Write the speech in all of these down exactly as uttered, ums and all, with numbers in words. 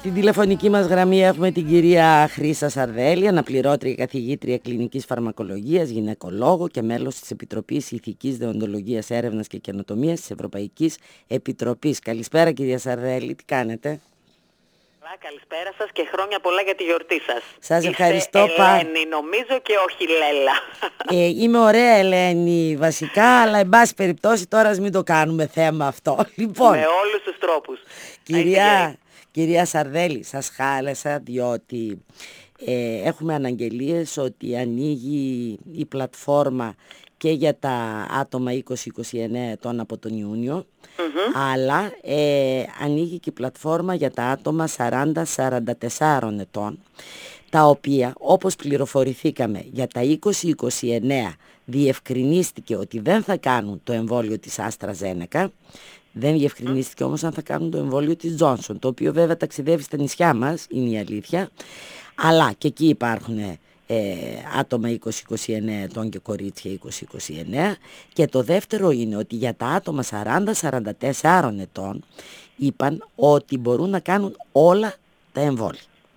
Στην τηλεφωνική μας γραμμή έχουμε την κυρία Χρύσα Σαρδέλη, αναπληρώτρια καθηγήτρια κλινικής φαρμακολογίας, γυναικολόγο και μέλος της Επιτροπής Ηθικής Δεοντολογίας Έρευνας και Καινοτομίας της Ευρωπαϊκής Επιτροπής. Καλησπέρα κυρία Σαρδέλη, τι κάνετε? Καλησπέρα σας και χρόνια πολλά για τη γιορτή σας. Σας ευχαριστώ πάρα Ελένη νομίζω και όχι Λέλα. Ε, είμαι ωραία Ελένη βασικά, αλλά εν πάση περιπτώσει τώρα ας μην το κάνουμε θέμα αυτό. Λοιπόν, με όλους τους τρόπους. Κυρία, κυρία Σαρδέλη, σας χάλεσα διότι ε, έχουμε αναγγελίες ότι ανοίγει η πλατφόρμα και για τα άτομα είκοσι με είκοσι εννέα ετών από τον Ιούνιο, mm-hmm. αλλά ε, ανοίγει και η πλατφόρμα για τα άτομα σαράντα με σαράντα τέσσερα ετών, τα οποία όπως πληροφορηθήκαμε για τα είκοσι με είκοσι εννέα διευκρινίστηκε ότι δεν θα κάνουν το εμβόλιο της AstraZeneca. Δεν διευκρινίστηκε όμως αν θα κάνουν το εμβόλιο της Johnson, το οποίο βέβαια ταξιδεύει στα νησιά μας, είναι η αλήθεια, αλλά και εκεί υπάρχουν ε, άτομα είκοσι με είκοσι εννέα ετών και κορίτσια είκοσι με είκοσι εννέα, και το δεύτερο είναι ότι για τα άτομα σαράντα με σαράντα τέσσερα ετών είπαν ότι μπορούν να κάνουν όλα τα εμβόλια.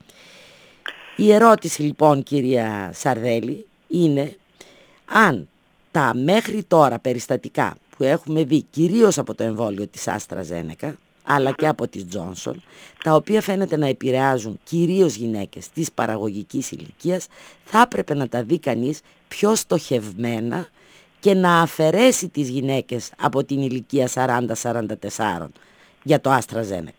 Η ερώτηση λοιπόν κυρία Σαρδέλη είναι αν τα μέχρι τώρα περιστατικά που έχουμε δει κυρίως από το εμβόλιο της AstraZeneca αλλά και από της Johnson, τα οποία φαίνεται να επηρεάζουν κυρίως γυναίκες της παραγωγικής ηλικίας, θα έπρεπε να τα δει κανείς πιο στοχευμένα και να αφαιρέσει τις γυναίκες από την ηλικία σαράντα με σαράντα τέσσερα για το AstraZeneca.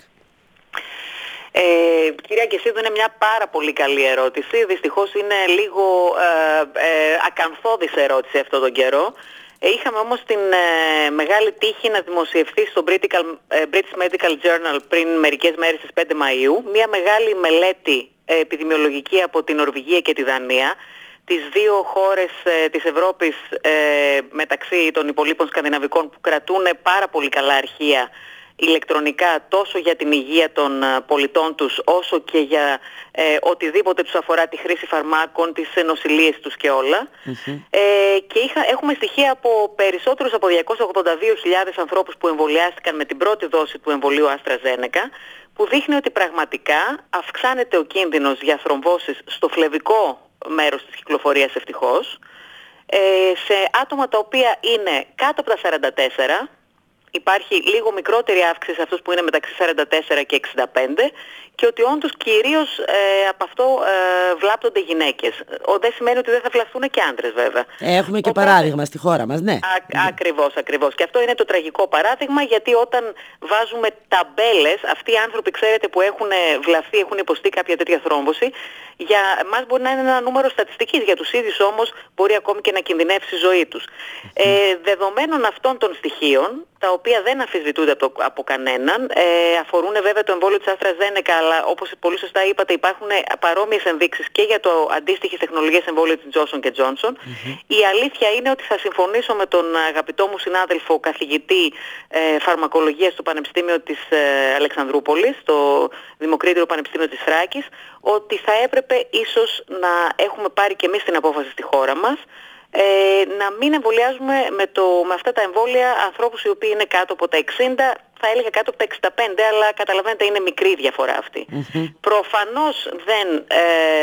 Ε, κυρία Κεσίδου, είναι μια πάρα πολύ καλή ερώτηση. Δυστυχώς είναι λίγο ε, ε, ακανθώδης ερώτηση αυτόν τον καιρό. Ε, είχαμε όμως την ε, μεγάλη τύχη να δημοσιευθεί στο British, ε, British Medical Journal πριν μερικές μέρες στις πέντε Μαΐου μια μεγάλη μελέτη ε, επιδημιολογική από την Νορβηγία και τη Δανία, τις δύο χώρες ε, της Ευρώπης ε, μεταξύ των υπολείπων σκανδιναβικών που κρατούν πάρα πολύ καλά αρχεία ηλεκτρονικά τόσο για την υγεία των πολιτών τους όσο και για ε, οτιδήποτε τους αφορά τη χρήση φαρμάκων, τις νοσηλίες τους και όλα. Mm-hmm. Ε, και είχα, έχουμε στοιχεία από περισσότερους από διακόσιες ογδόντα δύο χιλιάδες ανθρώπους που εμβολιάστηκαν με την πρώτη δόση του εμβολίου AstraZeneca, που δείχνει ότι πραγματικά αυξάνεται ο κίνδυνος για θρομβώσεις στο φλεβικό μέρος της κυκλοφορίας ευτυχώς, ε, σε άτομα τα οποία είναι κάτω από τα σαράντα τέσσερα. Υπάρχει λίγο μικρότερη αύξηση σε αυτούς που είναι μεταξύ σαράντα τέσσερα και εξήντα πέντε, και ότι όντως κυρίως ε, από αυτό ε, βλάπτονται γυναίκες. Ο, δεν σημαίνει ότι δεν θα βλαφθούν και άντρες βέβαια. Έχουμε και Οπότε, παράδειγμα στη χώρα μας, ναι. Α, ακριβώς, ακριβώς. Και αυτό είναι το τραγικό παράδειγμα, γιατί όταν βάζουμε ταμπέλες, αυτοί οι άνθρωποι ξέρετε που έχουν βλαφθεί, έχουν υποστεί κάποια τέτοια θρόμβωση, για εμάς μπορεί να είναι ένα νούμερο στατιστικής, για τους ίδιους όμως μπορεί ακόμη και να κινδυνεύσει η ζωή τους. Mm-hmm. Ε, δεδομένων αυτών των στοιχείων, τα οποία δεν αμφισβητούνται από, το, από κανέναν, ε, αφορούν βέβαια το εμβόλιο της AstraZeneca, αλλά όπως πολύ σωστά είπατε υπάρχουν παρόμοιες ενδείξεις και για το αντίστοιχες τεχνολογίες εμβόλιο της Johnson και Johnson. Mm-hmm. Η αλήθεια είναι ότι θα συμφωνήσω με τον αγαπητό μου συνάδελφο καθηγητή ε, φαρμακολογίας στο Πανεπιστήμιο της ε, Αλεξανδρούπολης, στο Δημοκρίτηρο Πανεπιστήμιο της Θράκης, ότι θα έπρεπε ίσως να έχουμε πάρει και εμείς την απόφαση στη χώρα μας, Ε, να μην εμβολιάζουμε με, το, με αυτά τα εμβόλια ανθρώπους οι οποίοι είναι κάτω από τα εξήντα, θα έλεγα κάτω από τα εξήντα πέντε, αλλά καταλαβαίνετε είναι μικρή διαφορά αυτή. Mm-hmm. Προφανώς δεν ε,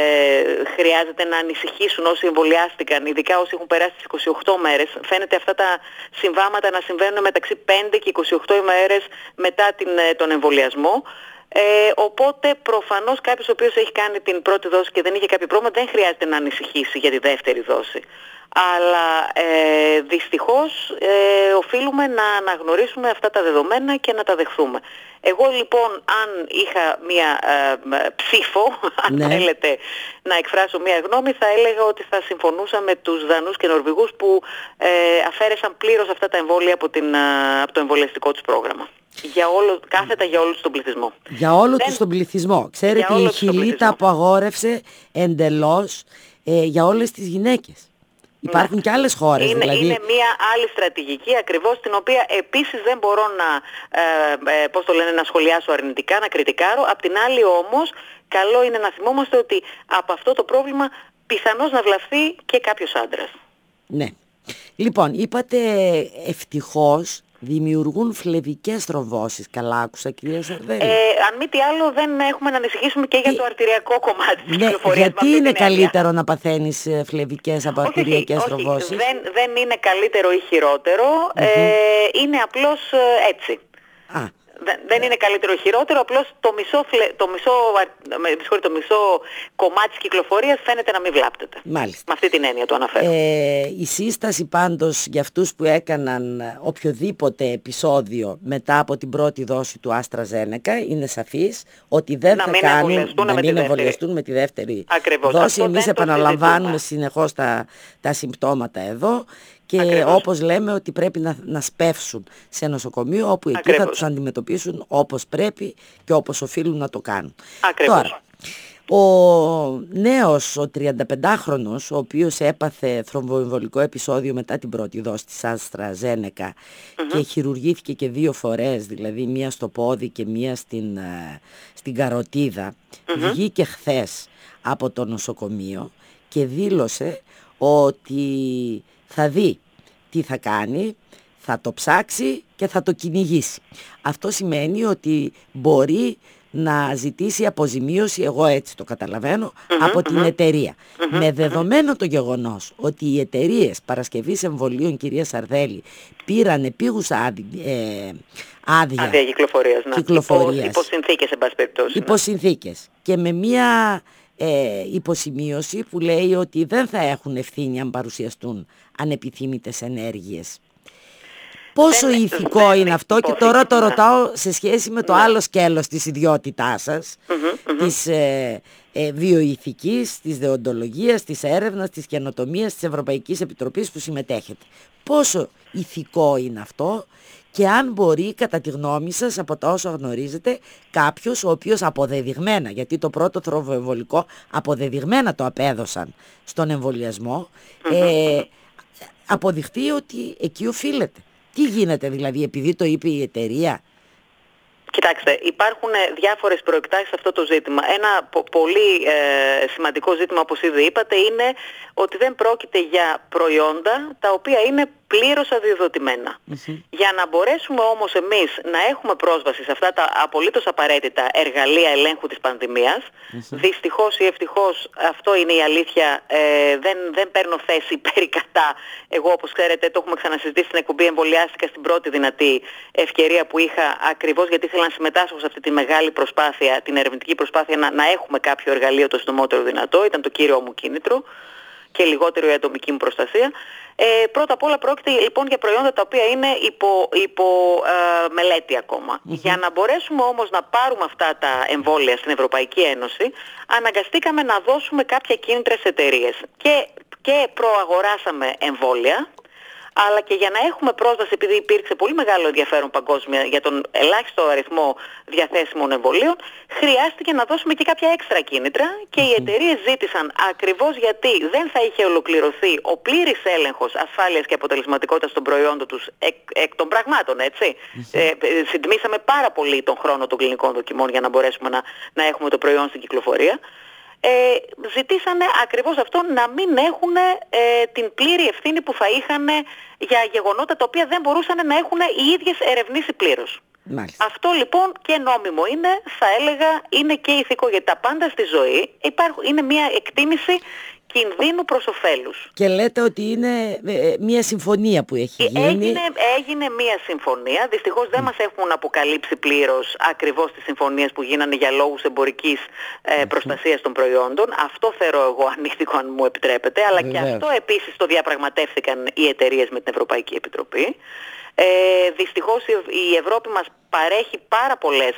χρειάζεται να ανησυχήσουν όσοι εμβολιάστηκαν, ειδικά όσοι έχουν περάσει τις είκοσι οκτώ μέρες. Φαίνεται αυτά τα συμβάματα να συμβαίνουν μεταξύ πέντε και είκοσι οκτώ ημέρες μετά την, τον εμβολιασμό. Ε, οπότε προφανώς κάποιος ο οποίος έχει κάνει την πρώτη δόση και δεν είχε κάποιο πρόβλημα δεν χρειάζεται να ανησυχήσει για τη δεύτερη δόση. Αλλά ε, δυστυχώς ε, οφείλουμε να αναγνωρίσουμε αυτά τα δεδομένα και να τα δεχθούμε. Εγώ λοιπόν αν είχα μία ε, ψήφο, αν ναι. θέλετε να εκφράσω μία γνώμη, θα έλεγα ότι θα συμφωνούσα με τους Δανούς και Νορβηγούς που ε, αφαίρεσαν πλήρως αυτά τα εμβόλια από, την, από το εμβολιαστικό τους πρόγραμμα. Για όλο, κάθετα για όλους τον πληθυσμό. Για όλο τους τον πληθυσμό. Ξέρετε, η Χιλή τα απαγόρευσε εντελώς ε, για όλες τις γυναίκες. Υπάρχουν ναι. και άλλες χώρες. Είναι, δηλαδή... είναι μια άλλη στρατηγική ακριβώς, την οποία επίσης δεν μπορώ να, ε, ε, πώς το λένε, να σχολιάσω αρνητικά, να κριτικάρω. Απ' την άλλη όμως, καλό είναι να θυμόμαστε ότι από αυτό το πρόβλημα πιθανώς να βλαφθεί και κάποιος άντρας. Ναι. Λοιπόν, είπατε ευτυχώς δημιουργούν φλεβικές θρομβώσεις. Καλά άκουσα, κυρία Σαρδέλη? Ε, αν μη τι άλλο, δεν έχουμε να ανησυχήσουμε και για το αρτηριακό κομμάτι της ναι, κυκλοφορίας. Γιατί είναι καλύτερο να παθαίνεις φλεβικές από αρτηριακές θρομβώσεις? Όχι, δεν, δεν είναι καλύτερο ή χειρότερο, mm-hmm. ε, είναι απλώς έτσι. Α. Δεν, δεν είναι καλύτερο ή χειρότερο, απλώς το μισό, το, μισό, το μισό κομμάτι της κυκλοφορίας φαίνεται να μην βλάπτεται. Μάλιστα. Με αυτή την έννοια το αναφέρω. Ε, η σύσταση πάντως για αυτούς που έκαναν οποιοδήποτε επεισόδιο μετά από την πρώτη δόση του AstraZeneca είναι σαφής, ότι δεν να θα μην κάνουν, να με μην εμβολιαστούν με τη δεύτερη Ακριβώς. δόση. Αυτό Εμείς επαναλαμβάνουμε συνεχώς τα, τα συμπτώματα εδώ. Και Ακριβώς. όπως λέμε ότι πρέπει να, να σπεύσουν σε νοσοκομείο όπου εκεί Ακριβώς. θα τους αντιμετωπίσουν όπως πρέπει και όπως οφείλουν να το κάνουν. Ακριβώς. Τώρα, ο νέος, ο τριανταπεντάχρονος, ο οποίος έπαθε θρομβοεμβολικό επεισόδιο μετά την πρώτη δόση της AstraZeneca mm-hmm. και χειρουργήθηκε και δύο φορές, δηλαδή μία στο πόδι και μία στην, στην καροτίδα, mm-hmm. βγήκε χθες από το νοσοκομείο και δήλωσε ότι θα δει τι θα κάνει, θα το ψάξει και θα το κυνηγήσει. Αυτό σημαίνει ότι μπορεί να ζητήσει αποζημίωση, εγώ έτσι το καταλαβαίνω, mm-hmm, από την mm-hmm. εταιρεία. Mm-hmm, με δεδομένο mm-hmm. το γεγονός ότι οι εταιρείες παρασκευής εμβολίων, κυρία Σαρδέλη, πήραν επίγουσα άδεια, ε, άδεια, άδεια κυκλοφορίας, ναι. κυκλοφορίας. Υπό συνθήκες, εν πάση περιπτώσει. Υπό συνθήκες. Και με μία ε, υποσημείωση που λέει ότι δεν θα έχουν ευθύνη αν παρουσιαστούν ανεπιθύμητες ενέργειες. Πόσο δεν, ηθικό δεν είναι αυτό και τώρα το ρωτάω σε σχέση με το ναι. άλλο σκέλος της ιδιότητάς σας, mm-hmm, mm-hmm. της ε, ε, βιοηθικής, της δεοντολογίας, της έρευνας, της καινοτομίας, της Ευρωπαϊκής Επιτροπής που συμμετέχετε. Πόσο ηθικό είναι αυτό και αν μπορεί κατά τη γνώμη σας, από τα όσα γνωρίζετε, κάποιος ο οποίος αποδεδειγμένα, γιατί το πρώτο θρομβοεμβολικό αποδεδειγμένα το απέδωσαν στον εμβολιασμό, mm-hmm. ε, αποδειχτεί ότι εκεί οφείλεται. Τι γίνεται δηλαδή, επειδή το είπε η εταιρεία? Κοιτάξτε, υπάρχουν διάφορες προεκτάσεις σε αυτό το ζήτημα. Ένα πο- πολύ ε, σημαντικό ζήτημα, όπως ήδη είπατε, είναι ότι δεν πρόκειται για προϊόντα τα οποία είναι πλήρως αδειοδοτημένα. Mm-hmm. Για να μπορέσουμε όμως εμείς να έχουμε πρόσβαση σε αυτά τα απολύτως απαραίτητα εργαλεία ελέγχου της πανδημίας, mm-hmm. δυστυχώς ή ευτυχώς, αυτό είναι η αλήθεια, ε, δεν, δεν παίρνω θέση περί κατά. Εγώ, όπως ξέρετε, το έχουμε ξανασυζητήσει στην εκπομπή, εμβολιάστηκα στην πρώτη δυνατή ευκαιρία που είχα, ακριβώς γιατί ήθελα να συμμετάσχω σε αυτή τη μεγάλη προσπάθεια, την ερευνητική προσπάθεια να, να έχουμε κάποιο εργαλείο το συντομότερο δυνατό. Ήταν το κύριο μου κίνητρο και λιγότερο η ατομική μου προστασία. Ε, πρώτα απ' όλα πρόκειται λοιπόν για προϊόντα τα οποία είναι υπό, υπό ε, μελέτη ακόμα. Mm-hmm. Για να μπορέσουμε όμως να πάρουμε αυτά τα εμβόλια στην Ευρωπαϊκή Ένωση, αναγκαστήκαμε να δώσουμε κάποια κίνητρα σε εταιρείες. Και, και προαγοράσαμε εμβόλια, αλλά και για να έχουμε πρόσβαση, επειδή υπήρξε πολύ μεγάλο ενδιαφέρον παγκόσμια για τον ελάχιστο αριθμό διαθέσιμων εμβολίων, χρειάστηκε να δώσουμε και κάποια έξτρα κίνητρα και οι εταιρείες ζήτησαν, ακριβώς γιατί δεν θα είχε ολοκληρωθεί ο πλήρης έλεγχος ασφάλειας και αποτελεσματικότητας των προϊόντων τους εκ, εκ των πραγμάτων, έτσι. Ε, συντμήσαμε πάρα πολύ τον χρόνο των κλινικών δοκιμών για να μπορέσουμε να, να έχουμε το προϊόν στην κυκλοφορία. Ε, ζητήσανε ακριβώς αυτό, να μην έχουν ε, την πλήρη ευθύνη που θα είχαν για γεγονότα τα οποία δεν μπορούσαν να έχουν οι ίδιες ερευνήσει πλήρως. Μάλιστα. Αυτό λοιπόν και νόμιμο είναι, θα έλεγα, είναι και ηθικό, γιατί τα πάντα στη ζωή υπάρχουν, είναι μια εκτίμηση κινδύνου προς ωφέλους. Και λέτε ότι είναι ε, μια συμφωνία που έχει γίνει. Έγινε, έγινε μια συμφωνία. Δυστυχώς δεν mm. μας έχουν αποκαλύψει πλήρως ακριβώς τις συμφωνίες που γίνανε για λόγους εμπορικής ε, προστασίας των προϊόντων. Αυτό θεωρώ εγώ ανήθικο, αν μου επιτρέπετε. Αλλά Βεβαίως. Και αυτό επίσης το διαπραγματεύτηκαν οι εταιρείες με την Ευρωπαϊκή Επιτροπή. Ε, δυστυχώς η Ευρώπη μας παρέχει πάρα πολλές,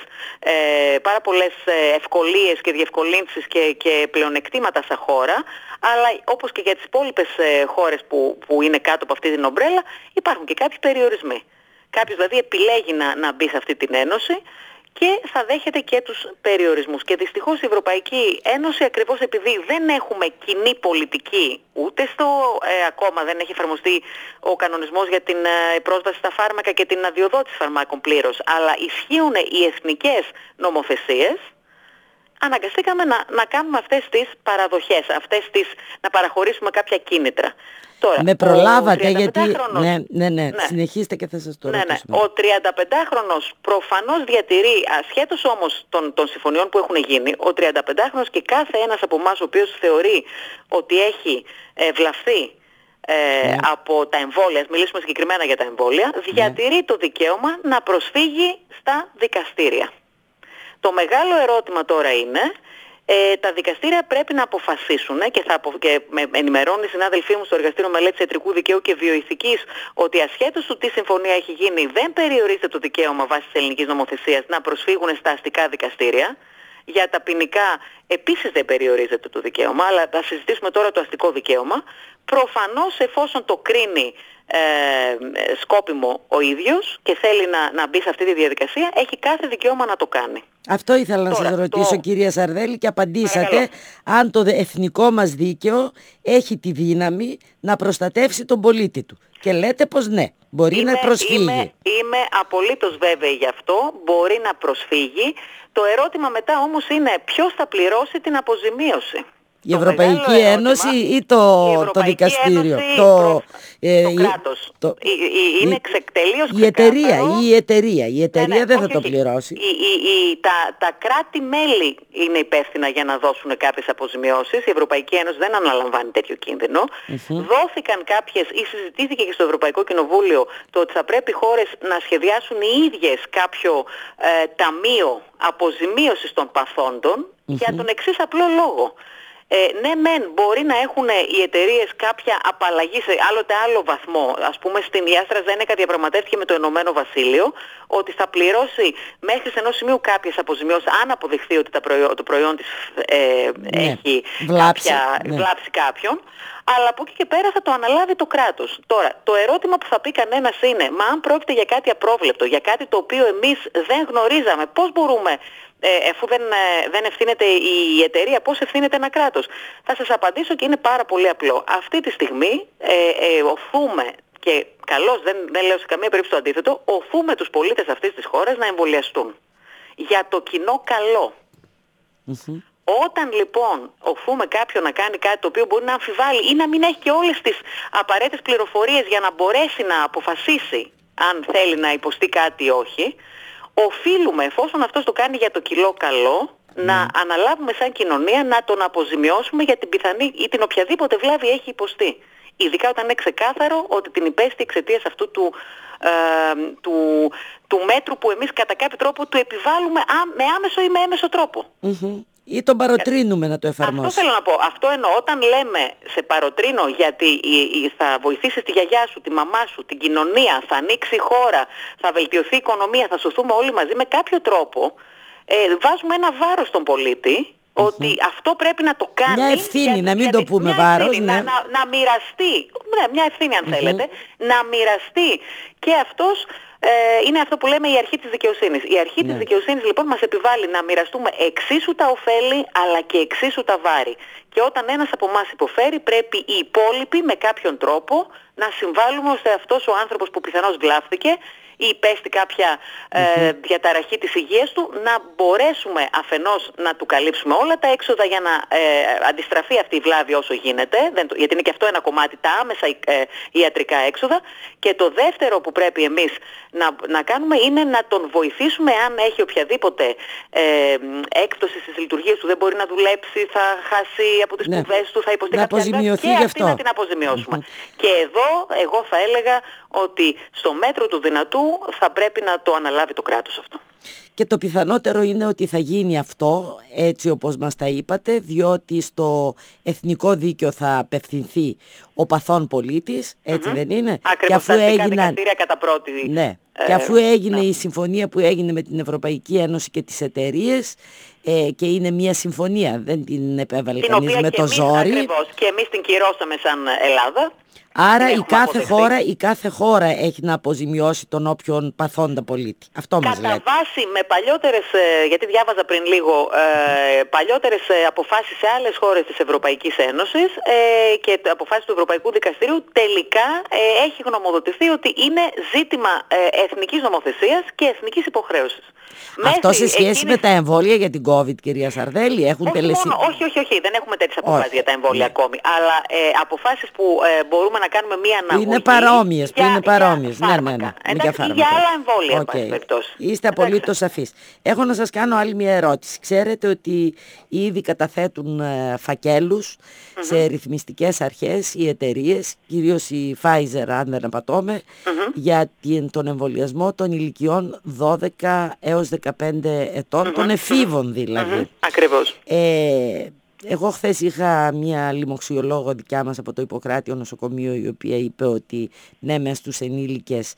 ε, πάρα πολλές ευκολίες και διευκολύνσεις και, και πλεονεκτήματα σαν χώρα, αλλά όπως και για τις υπόλοιπες ε, χώρες που, που είναι κάτω από αυτή την ομπρέλα, υπάρχουν και κάποιοι περιορισμοί. Κάποιος δηλαδή επιλέγει να, να μπει σε αυτή την ένωση και θα δέχεται και τους περιορισμούς. Και δυστυχώς η Ευρωπαϊκή Ένωση, ακριβώς επειδή δεν έχουμε κοινή πολιτική, ούτε στο ε, ακόμα δεν έχει εφαρμοστεί ο κανονισμός για την ε, πρόσβαση στα φάρμακα και την αδειοδότηση φαρμάκων πλήρως, αλλά ισχύουν οι εθνικές νομοθεσίες, αναγκαστήκαμε να, να κάνουμε αυτές τις παραδοχές, αυτές τις, να παραχωρήσουμε κάποια κίνητρα. Τώρα, με προλάβατε γιατί... Ναι, ναι, ναι, ναι, συνεχίστε και θα σας το ναι, ρωτήσουμε. Ναι. Ο τριανταπεντάχρονος προφανώς διατηρεί, ασχέτως όμως των, των συμφωνιών που έχουν γίνει, ο τριανταπεντάχρονος και κάθε ένας από εμάς ο οποίος θεωρεί ότι έχει ε, βλαφθεί ε, ναι. από τα εμβόλια, ας μιλήσουμε συγκεκριμένα για τα εμβόλια, διατηρεί ναι. το δικαίωμα να προσφύγει στα δικαστήρια. Το μεγάλο ερώτημα τώρα είναι... Ε, τα δικαστήρια πρέπει να αποφασίσουν ε, και, θα απο... και με ενημερώνει οι συνάδελφοί μου στο Εργαστήριο Μελέτης Ιατρικού Δικαίου και Βιοηθικής ότι ασχέτως του τι συμφωνία έχει γίνει δεν περιορίζεται το δικαίωμα βάσει της ελληνικής νομοθεσίας να προσφύγουν στα αστικά δικαστήρια. Για τα ποινικά επίσης δεν περιορίζεται το δικαίωμα, αλλά θα συζητήσουμε τώρα το αστικό δικαίωμα. Προφανώς εφόσον το κρίνει ε, σκόπιμο ο ίδιος και θέλει να, να μπει σε αυτή τη διαδικασία, έχει κάθε δικαίωμα να το κάνει. Αυτό ήθελα να τώρα, σας ρωτήσω το... κυρία Σαρδέλη και απαντήσατε. Παρακαλώ. Αν το εθνικό μας δίκαιο έχει τη δύναμη να προστατεύσει τον πολίτη του. Και λέτε πως ναι, μπορεί είμαι, να προσφύγει. Είμαι, είμαι απολύτως βέβαιη γι' αυτό, μπορεί να προσφύγει. Το ερώτημα μετά όμως είναι ποιος θα πληρώσει την αποζημίωση. Η Ευρωπαϊκή Ένωση ή το, η το δικαστήριο, Ένωση, το, προ... ε, το κράτος. Το, η, η, είναι τελείως η εταιρεία, η εταιρεία, η εταιρεία ναι, ναι, δεν όχι, θα το όχι. πληρώσει. Η, η, η, τα, τα κράτη-μέλη είναι υπεύθυνα για να δώσουν κάποιες αποζημιώσεις. Η Ευρωπαϊκή Ένωση δεν αναλαμβάνει τέτοιο κίνδυνο. Mm-hmm. Δόθηκαν κάποιες ή συζητήθηκε και στο Ευρωπαϊκό Κοινοβούλιο το ότι θα πρέπει οι χώρες να σχεδιάσουν οι ίδιες κάποιο ε, ταμείο αποζημίωσης των παθόντων mm-hmm. για τον εξής απλό λόγο. Ε, ναι μεν μπορεί να έχουν οι εταιρείες κάποια απαλλαγή σε άλλοτε άλλο βαθμό. Ας πούμε στην η AstraZeneca διαπραγματεύτηκε με το Ηνωμένο Βασίλειο ότι θα πληρώσει μέχρι σε ενός σημείου κάποιες αποζημιώσεις αν αποδειχθεί ότι τα προϊό, το προϊόν της ε, ναι, έχει βλάψει, κάποια, ναι. βλάψει κάποιον. Αλλά από εκεί και πέρα θα το αναλάβει το κράτος. Τώρα, το ερώτημα που θα πει κανένας είναι, μα αν πρόκειται για κάτι απρόβλεπτο, για κάτι το οποίο εμείς δεν γνωρίζαμε, πώς μπορούμε, ε, αφού δεν, ε, δεν ευθύνεται η εταιρεία, πώς ευθύνεται ένα κράτος. Θα σας απαντήσω και είναι πάρα πολύ απλό. Αυτή τη στιγμή ε, ε, οθούμε, και καλώς δεν, δεν λέω σε καμία περίπτωση το αντίθετο, οθούμε τους πολίτες αυτής της χώρας να εμβολιαστούν. Για το κοινό καλό. Mm-hmm. Όταν λοιπόν οθούμε κάποιον να κάνει κάτι το οποίο μπορεί να αμφιβάλλει ή να μην έχει και όλες τις απαραίτητες πληροφορίες για να μπορέσει να αποφασίσει αν θέλει να υποστεί κάτι ή όχι, οφείλουμε, εφόσον αυτός το κάνει για το κοινό καλό, mm. να αναλάβουμε σαν κοινωνία να τον αποζημιώσουμε για την πιθανή ή την οποιαδήποτε βλάβη έχει υποστεί. Ειδικά όταν είναι ξεκάθαρο ότι την υπέστη εξαιτίας αυτού του, ε, του, του μέτρου που εμείς κατά κάποιο τρόπο του επιβάλλουμε α, με άμεσο ή με έμεσο τρόπο. Mm-hmm. Ή τον παροτρύνουμε να το εφαρμόσει. Αυτό θέλω να πω. Αυτό εννοώ. Όταν λέμε σε παροτρύνω γιατί θα βοηθήσεις τη γιαγιά σου, τη μαμά σου, την κοινωνία, θα ανοίξει η χώρα, θα βελτιωθεί η οικονομία, θα σωθούμε όλοι μαζί με κάποιο τρόπο, ε, βάζουμε ένα βάρος στον πολίτη, mm-hmm. ότι αυτό πρέπει να το κάνει. Μια ευθύνη, για, να μην γιατί, το πούμε μια βάρος. Ευθύνη, Ναι. να, να, να μοιραστεί, ναι, μια ευθύνη αν mm-hmm. θέλετε, να μοιραστεί και αυτός. Ε, είναι αυτό που λέμε η αρχή της δικαιοσύνης. Η αρχή ναι. της δικαιοσύνης λοιπόν μας επιβάλλει να μοιραστούμε εξίσου τα ωφέλη αλλά και εξίσου τα βάρη. Και όταν ένας από εμάς υποφέρει πρέπει οι υπόλοιποι με κάποιον τρόπο να συμβάλλουμε ώστε αυτός ο άνθρωπος που πιθανώς βλάφθηκε ή υπέστη κάποια ε, mm-hmm. διαταραχή της υγείας του να μπορέσουμε αφενός να του καλύψουμε όλα τα έξοδα για να ε, αντιστραφεί αυτή η βλάβη όσο γίνεται, δεν, γιατί είναι και αυτό ένα κομμάτι, τα άμεσα ε, ιατρικά έξοδα, και το δεύτερο που πρέπει εμείς να, να κάνουμε είναι να τον βοηθήσουμε αν έχει οποιαδήποτε ε, έκπτωση στις λειτουργίες του, δεν μπορεί να δουλέψει, θα χάσει από τις ναι. σπουδές του, θα υποστεί να κάποια και αυτή αυτό. να την αποζημιώσουμε. Mm-hmm. Και εδώ εγώ θα έλεγα ότι στο μέτρο του δυνατού θα πρέπει να το αναλάβει το κράτος αυτό. Και το πιθανότερο είναι ότι θα γίνει αυτό έτσι όπως μας τα είπατε, διότι στο εθνικό δίκαιο θα απευθυνθεί ο παθών πολίτης, έτσι mm-hmm. δεν είναι? Ακριβώς, και αφού έγιναν... δικαστήρια κατά πρώτη. Ναι. Ε, και αφού έγινε ναι. η συμφωνία που έγινε με την Ευρωπαϊκή Ένωση και τις εταιρείες ε, και είναι μια συμφωνία, δεν την επέβαλε την κανείς με το εμείς, ζόρι. Ακριβώς, και εμείς την κυρώσαμε σαν Ελλάδα. Άρα η κάθε, χώρα, η κάθε χώρα έχει να αποζημιώσει τον όποιον παθόντα πολίτη. Αυτό μας λέτε. Κατά βάση με παλιότερες, γιατί διάβαζα πριν λίγο, ε, παλιότερες αποφάσεις σε άλλες χώρες της Ευρωπαϊκής Ένωσης ε, και αποφάσεις του Ευρωπαϊκού Ευρωπαϊκού Δικαστηρίου τελικά ε, έχει γνωμοδοτηθεί ότι είναι ζήτημα ε, εθνικής νομοθεσίας και εθνικής υποχρέωσης. Αυτό σε σχέση εκείνης... με τα εμβόλια για την COVID, κυρία Σαρδέλη, έχουν όχι, τελεσί... μόνο, όχι, όχι, όχι, δεν έχουμε τέτοιες αποφάσεις για τα εμβόλια ναι. ακόμη, αλλά ε, αποφάσεις που ε, μπορούμε να κάνουμε μία αναγωγή. Είναι παρόμοιες, για, είναι παρόμοιες. Για ναι, ναι, ναι. Εντάξει, για, για άλλα εμβόλια, okay. περιπτώσει. Είστε απολύτως σαφείς. Έχω να σας κάνω άλλη μια ερώτηση. Ξέρετε ότι ήδη καταθέτουν ε, φακέλους mm-hmm. σε ρυθμιστικές αρχές οι εταιρείες, κυρίως η Pfizer, αν δεν απατώμε, mm-hmm. για την, τον εμβολιασμό των ηλικιών δώδεκα έως δεκαπέντε ετών, mm-hmm. των εφήβων δηλαδή. Mm-hmm. Ακριβώς. Ε, εγώ χθες είχα μια λοιμοξιολόγο δικιά μας από το Ιπποκράτιο νοσοκομείο, η οποία είπε ότι ναι, μες στους ενήλικες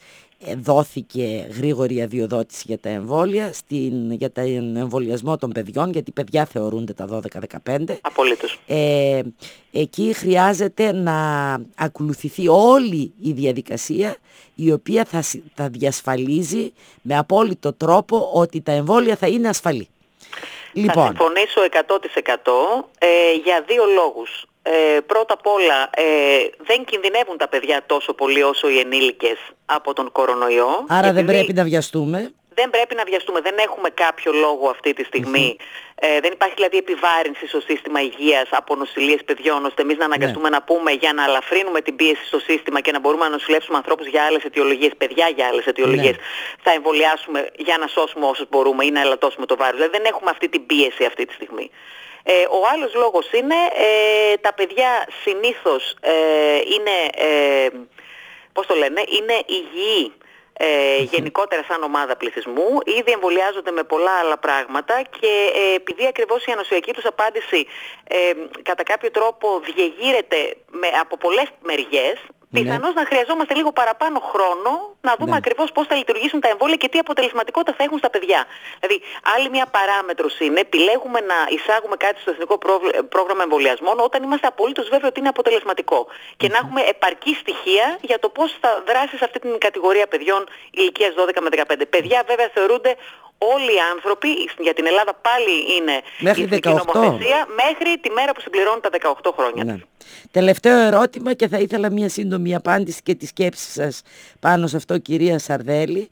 δόθηκε γρήγορη αδειοδότηση για τα εμβόλια, στην, για τον εμβολιασμό των παιδιών, γιατί παιδιά θεωρούνται τα δώδεκα δεκαπέντε. Απολύτως. Ε, εκεί χρειάζεται να ακολουθηθεί όλη η διαδικασία, η οποία θα, θα διασφαλίζει με απόλυτο τρόπο ότι τα εμβόλια θα είναι ασφαλή. Λοιπόν. Θα συμφωνήσω εκατό τοις εκατό ε, για δύο λόγους. Ε, πρώτα απ' όλα ε, δεν κινδυνεύουν τα παιδιά τόσο πολύ όσο οι ενήλικες από τον κορονοϊό. Άρα δεν πρέπει να βιαστούμε. Δεν πρέπει να βιαστούμε. Δεν έχουμε κάποιο λόγο αυτή τη στιγμή. Mm-hmm. Ε, δεν υπάρχει δηλαδή επιβάρυνση στο σύστημα υγείας από νοσηλείες παιδιών, ώστε εμείς να αναγκαστούμε ναι. να πούμε για να ελαφρύνουμε την πίεση στο σύστημα και να μπορούμε να νοσηλεύσουμε ανθρώπους για άλλες αιτιολογίες, παιδιά για άλλες αιτιολογίες. Ναι. Θα εμβολιάσουμε για να σώσουμε όσους μπορούμε ή να ελαττώσουμε το βάρος. Δηλαδή δεν έχουμε αυτή την πίεση αυτή τη στιγμή. Ε, ο άλλος λόγος είναι ε, τα παιδιά συνήθως ε, είναι, ε, πώς το λένε, είναι υγιή ε, γενικότερα σαν ομάδα πληθυσμού, ήδη εμβολιάζονται με πολλά άλλα πράγματα και ε, επειδή ακριβώς η ανοσιακή τους απάντηση ε, κατά κάποιο τρόπο διεγείρεται με, από πολλές μεριές, πιθανώς ναι. να χρειαζόμαστε λίγο παραπάνω χρόνο να δούμε ναι. ακριβώς πώς θα λειτουργήσουν τα εμβόλια και τι αποτελεσματικότητα θα έχουν στα παιδιά. Δηλαδή, άλλη μια παράμετρος είναι, επιλέγουμε να εισάγουμε κάτι στο Εθνικό Πρόγραμμα Εμβολιασμών όταν είμαστε απολύτως βέβαιοι ότι είναι αποτελεσματικό. Και mm-hmm. να έχουμε επαρκή στοιχεία για το πώς θα δράσει σε αυτή την κατηγορία παιδιών ηλικίας δώδεκα με δεκαπέντε. Παιδιά βέβαια θεωρούνται όλοι οι άνθρωποι, για την Ελλάδα πάλι είναι μέχρι η εθνική νομοθεσία, μέχρι τη μέρα που συμπληρώνουν τα δεκαοκτώ χρόνια. Ναι. Τελευταίο ερώτημα και θα ήθελα μια σύντομη απάντηση και τη σκέψη σας πάνω σε αυτό, κυρία Σαρδέλη.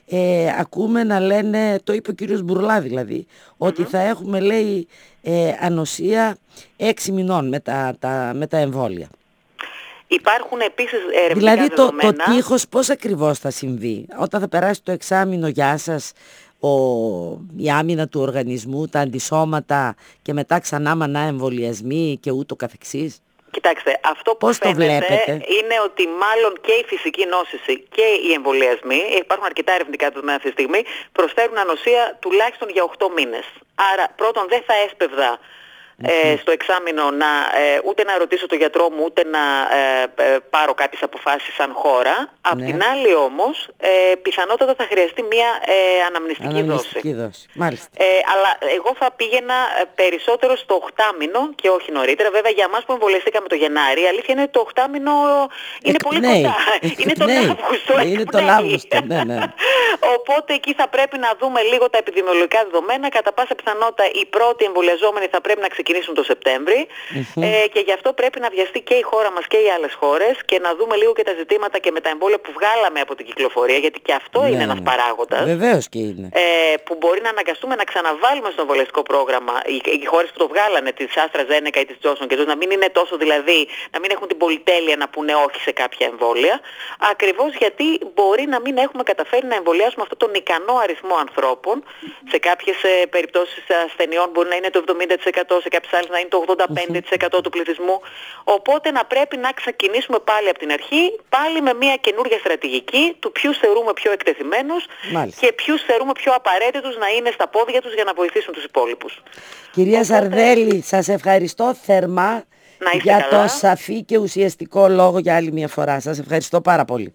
Ε, ακούμε να λένε, το είπε ο κύριος Μπουρλά δηλαδή, mm-hmm. ότι θα έχουμε, λέει, ε, ανοσία έξι μηνών με τα, τα, με τα εμβόλια. Υπάρχουν επίσης ερευνητικά δηλαδή το, δεδομένα. το τείχος πώς ακριβώς θα συμβεί όταν θα περάσει το εξάμηνο, γεια σας, ο, η άμυνα του οργανισμού, τα αντισώματα και μετά ξανά μανά εμβολιασμοί και ούτω καθεξής. Κοιτάξτε, αυτό που πώς φαίνεται είναι ότι μάλλον και η φυσική νόσηση και οι εμβολιασμοί, υπάρχουν αρκετά ερευνητικά δεδομένα αυτή τη στιγμή, προσφέρουν ανοσία τουλάχιστον για οκτώ μήνες. Άρα πρώτον δεν θα έσπευδα Ε, στο εξάμηνο να, ε, ούτε να ρωτήσω τον γιατρό μου, ούτε να ε, ε, πάρω κάποιες αποφάσεις σαν χώρα. Απ' ναι. την άλλη όμως, ε, πιθανότατα θα χρειαστεί μια ε, αναμνηστική, αναμνηστική δόση. δόση. Μάλιστα. Ε, αλλά εγώ θα πήγαινα περισσότερο στο οχτάμηνο και όχι νωρίτερα. Βέβαια για εμάς που εμβολιαστήκαμε το Γενάρη, η αλήθεια είναι ότι το οχτάμηνο είναι Εκ, πολύ ναι. κοντά. Είναι τον Αύγουστο. Είναι τον Αύγουστο, ναι, ναι. Οπότε εκεί θα πρέπει να δούμε λίγο τα επιδημιολογικά δεδομένα. Κατά πάσα πιθανότητα οι πρώτοι εμβολιαζόμενοι θα πρέπει να ξεκινήσουν το Σεπτέμβρη mm-hmm. ε, και γι' αυτό πρέπει να βιαστεί και η χώρα μας και οι άλλες χώρες και να δούμε λίγο και τα ζητήματα και με τα εμβόλια που βγάλαμε από την κυκλοφορία, γιατί και αυτό ναι, είναι ένας παράγοντας. Βεβαίως και είναι. Ε, που μπορεί να αναγκαστούμε να ξαναβάλουμε στο εμβολιαστικό πρόγραμμα οι, οι χώρες που το βγάλανε, της AstraZeneca ή της Johnson και Johnson, να μην είναι τόσο δηλαδή, να μην έχουν την πολυτέλεια να πούνε όχι σε κάποια εμβόλια, ακριβώς γιατί μπορεί να μην έχουμε καταφέρει να εμβολιάσουμε αυτόν τον ικανό αριθμό ανθρώπων. Σε κάποιες ε, περιπτώσεις ασθενειών μπορεί να είναι το εβδομήντα τοις εκατό, σε κάποιες άλλες να είναι το ογδόντα πέντε τοις εκατό του πληθυσμού. Οπότε να πρέπει να ξεκινήσουμε πάλι από την αρχή, πάλι με μια καινούργια στρατηγική του ποιους θεωρούμε πιο εκτεθειμένους Μάλιστα. και ποιους θεωρούμε πιο απαραίτητους να είναι στα πόδια τους για να βοηθήσουν τους υπόλοιπους. Κυρία Οπότε... Σαρδέλη, σας ευχαριστώ θερμά για καλά. Το σαφή και ουσιαστικό λόγο για άλλη μια φορά. Σας ευχαριστώ πάρα πολύ.